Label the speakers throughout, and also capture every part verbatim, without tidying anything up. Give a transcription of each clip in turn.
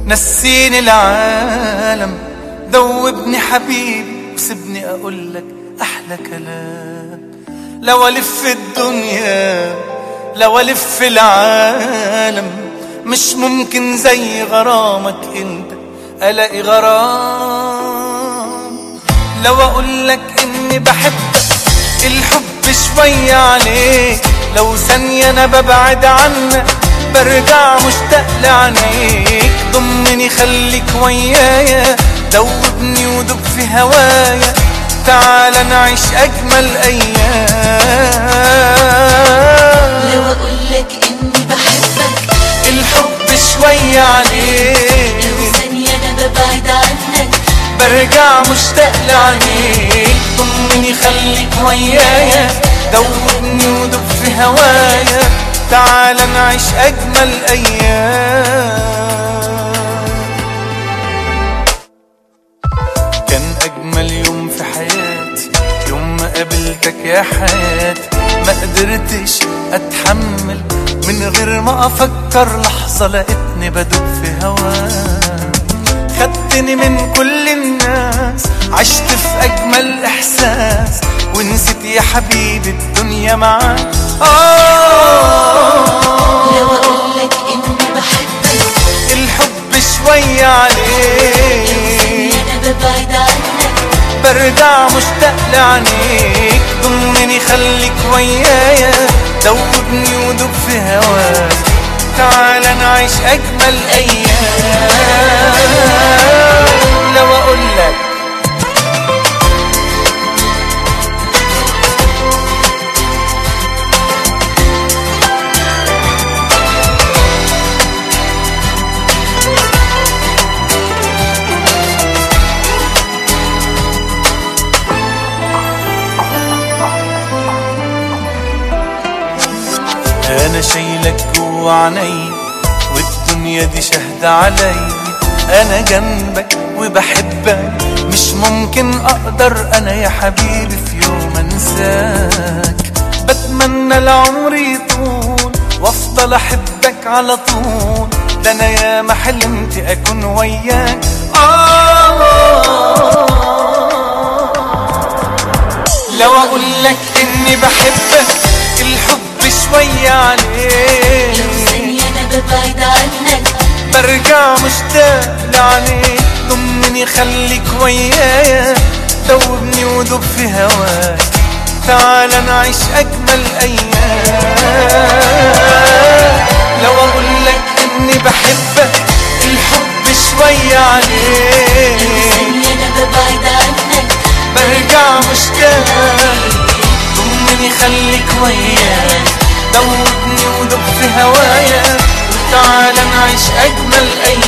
Speaker 1: نسيني العالم، ذوبني حبيبي وسيبني أقولك أحلى كلام. لو ألف الدنيا لو ألف العالم مش ممكن زي غرامك انت ألاقي غرام. لو أقولك إني بحبك الحب شوية عليك، لو ثانية أنا ببعد عنك برجع مشتاق لعينيك. ضمني خليك ويايا، دوبني ودوب في هوايا، تعال نعيش أجمل أيام.
Speaker 2: لو أقولك إني بحبك
Speaker 1: الحب شوية عليك،
Speaker 2: لو ثانية أنا ببعد عنك
Speaker 1: برجع مشتاق لعينيك. ضمني خليك ويايا، دوبني ودوب في هوايا، تعال نعيش أجمل أيام. كان أجمل يوم في حياتي يوم ما قابلتك يا حياتي. ما قدرتش أتحمل من غير ما أفكر لحظة، لقيتني بدوب في هواك. خدتني من كل الناس، عشت في أجمل إحساس، ونسيت يا حبيبي الدنيا معاك.
Speaker 2: لو أقولك إني بحبك
Speaker 1: الحب شوية عليك،
Speaker 2: لو ثانية أنا ببعد عنك
Speaker 1: برجع مشتاق لعينيك. ضمني خليك ويايا، دوبني ودوب في هواك، تعال نعيش أجمل أيام. لو أقولك أنا شايلك جوا عيني والدنيا دي شاهدة علي. أنا جنبك وبحبك، مش ممكن أقدر أنا يا حبيبي في يوم أنساك. بتمنى العمر يطول وأفضل أحبك على طول، ده أنا يا ما حلمت أكون وياك. آه لو أقولك إني بحبك الحب شوية عليك،
Speaker 2: لو ثانية أنا ببعد عنك
Speaker 1: برجع مشتاق لعينيك. ضمني خليك ويايا، دوبني ودوب في هواك، تعال نعيش أجمل أيام. لو أقولك إني بحبك الحب شوية عليك،
Speaker 2: لو ثانية أنا ببعد عنك
Speaker 1: برجع مشتاق. ضمني خليك ويايا، دوبني ودوب في هوايا، تعال نعيش أجمل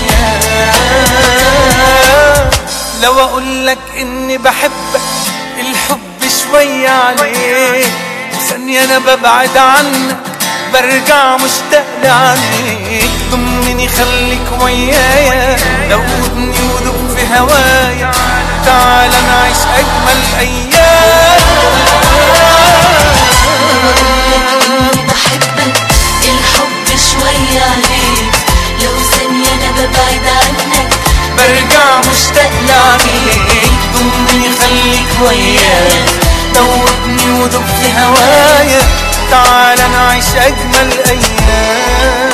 Speaker 1: أيام. لو أقولك إني بحبك الحب شوية عليك، ثانية أنا ببعد عنك برجع مشتاق لعينيك. ضمني خليك ويايا، دوبني ودوب في هوايا، تعال نعيش أجمل أيام.
Speaker 2: بحبك الحب شوية عليك، لو ثانية أنا ببعد عنك
Speaker 1: برجع مشتاق لعينيك. ضمني خليك ويايا، دوبني ودوب في هوايا، تعال نعيش أجمل أيام.